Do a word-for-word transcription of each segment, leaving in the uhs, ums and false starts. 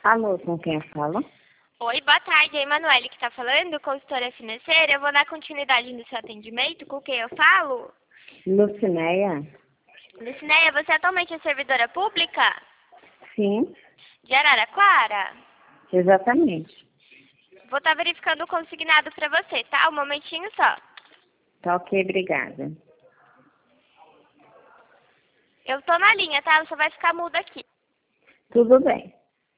Alô, com quem eu falo? Oi, boa tarde. É a Emanuele que está falando, consultora financeira. Eu vou dar continuidade no seu atendimento. Com quem eu falo? Lucinéia? Lucinéia, você atualmente é servidora pública Sim, de Araraquara? exatamente. Vou estar verificando o consignado para você, tá? Um momentinho só. Tá ok, obrigada. Eu tô na linha, tá? Você vai ficar muda aqui. Tudo bem.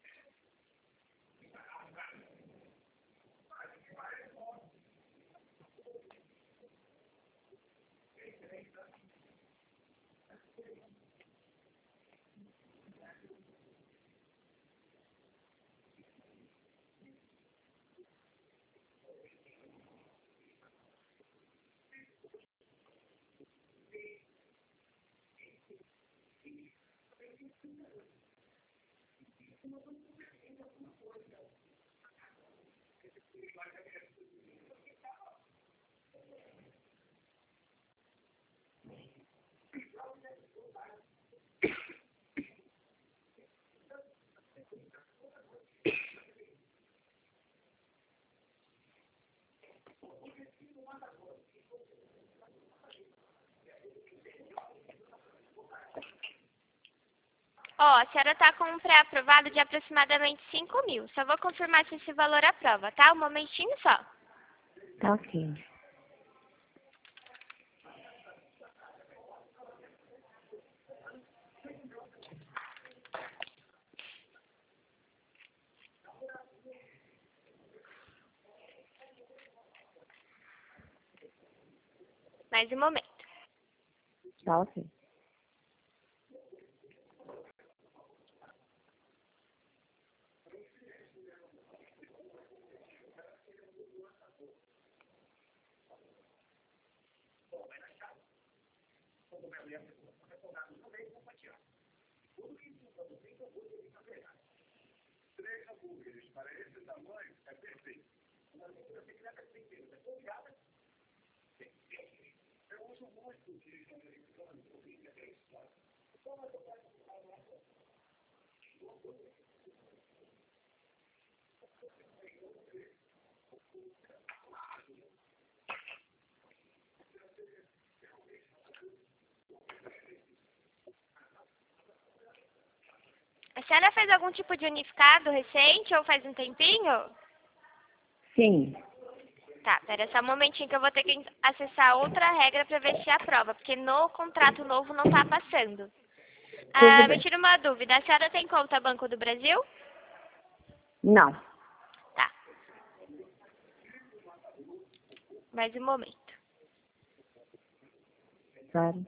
Ó, a senhora tá com um pré-aprovado de aproximadamente cinco mil. Só vou confirmar se esse valor aprova, tá? Um momentinho só. Tá ok. Mais um momento. Tá ok. A senhora fez algum tipo de unificado recente ou faz um tempinho? Sim, Tá, pera só um momentinho que eu vou ter que acessar outra regra para ver se aprova, porque no contrato novo não tá passando. tudo Ah, me bem. tira uma dúvida, a senhora tem conta Banco do Brasil? Não, Tá, mais um momento. claro.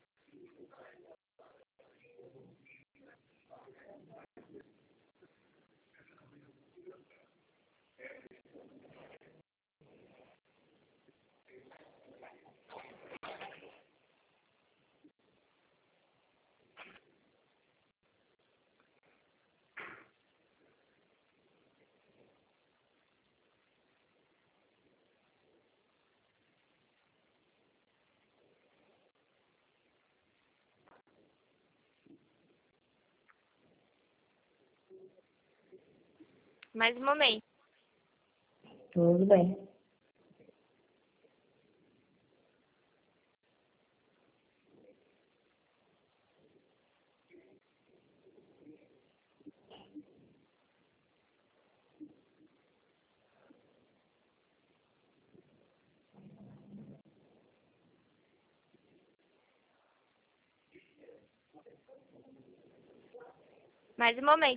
Mais um momento. Tudo bem. Mais um momento.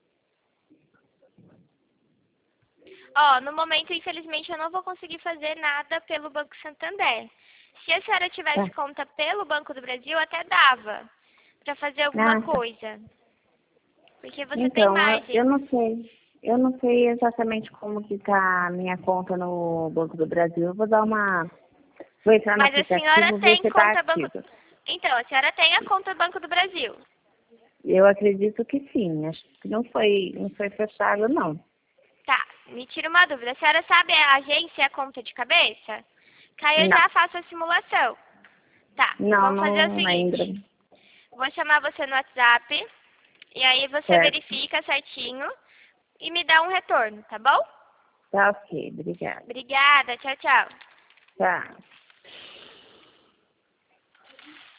Ó, no momento, infelizmente, eu não vou conseguir fazer nada pelo Banco Santander. Se a senhora tivesse Tá. conta pelo Banco do Brasil, até dava para fazer alguma Ah, tá. coisa. Porque você tem Então, eu, eu margem. não sei. Eu não sei exatamente como que tá a minha conta no Banco do Brasil. Eu vou dar uma... Vou entrar no Mas a senhora aplicativo e ver tem se tá conta Banco... ativo. Então, a senhora tem a conta Banco do Brasil. Eu acredito que sim. Acho que não foi, não foi fechado, não. Tá, me tira uma dúvida. A senhora sabe a agência e a conta de cabeça? Que aí eu Não. já faço a simulação. Tá, Não, vamos fazer o não lembro. seguinte. Vou chamar você no WhatsApp e aí você Certo. verifica certinho e me dá um retorno, tá bom? Tá ok, obrigada. Obrigada, tchau, tchau. Tá.